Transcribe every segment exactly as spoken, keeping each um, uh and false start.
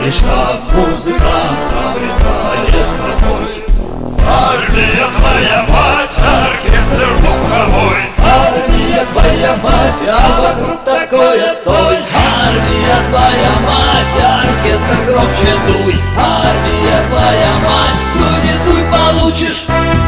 И штаб музыкант обретает покой. Армия твоя мать, оркестр духовой. Армия твоя мать, а вокруг такой отстой. Армия твоя мать, оркестр громче дуй. Армия твоя мать, дуй не дуй, получишь.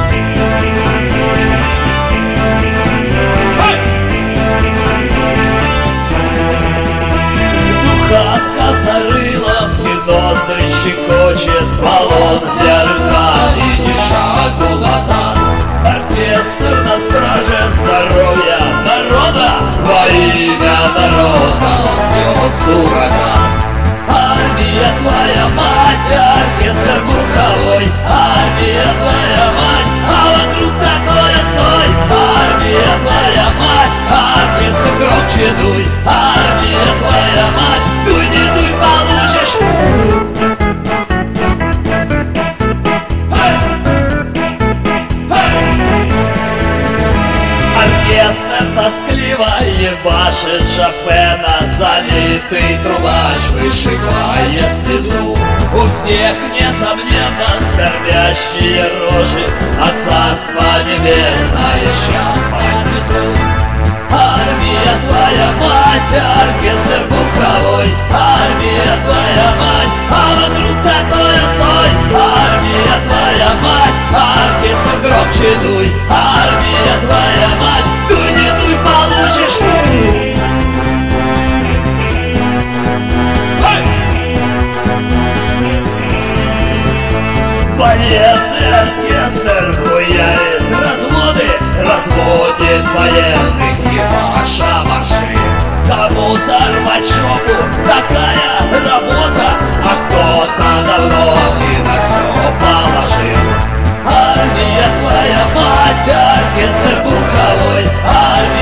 Духовка зарыла, в ноздри щекочет, баллон для рта и ни шагу назад. Оркестр на страже здоровья народа, во имя народа он бьется ураган. Армия твоя мать, оркестр духовой. Армия твоя мать, а вокруг такой отстой. Армия твоя мать, оркестр громче дуй. Армия твоя мать, дуй не дуй, получишь. Оркестр тоскливо ебашит Шопена, залитый трубач вышибает слезу. У всех, несомненно, скорбящие рожи, от Царства Небесное сейчас понесут. Армия твоя мать, оркестр духовой. Армия твоя мать, а вокруг такой отстой. Армия твоя мать, оркестр громче дуй. Армия твоя мать, дуй не дуй, получишь. Военный оркестр хуярит разводы, разводит военных ебаша марши. Кому-то рвать шопу, такая работа, а кто-то давно и на все положил. Армия твоя мать, оркестр духовой. Армия